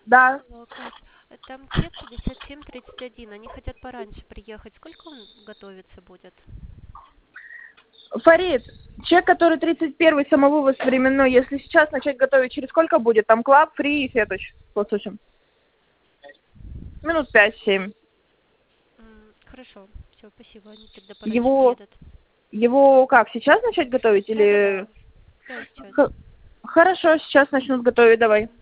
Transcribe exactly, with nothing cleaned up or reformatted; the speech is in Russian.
Да. Алло, Кать, э, там чек пятьдесят семь тридцать один, они хотят пораньше приехать. Сколько он готовиться будет? Фарид, чек, который тридцать первый, самовывоз временной, если сейчас начать готовить, через сколько будет? Там клаб, фри и фетуч. Послушаем. Минут пять-семь. М, Хорошо, все, спасибо, они тогда пораньше Его, приедут. его как, сейчас начать готовить или... Да-да-да, да, сейчас. Х- Хорошо, сейчас начнут готовить, давай.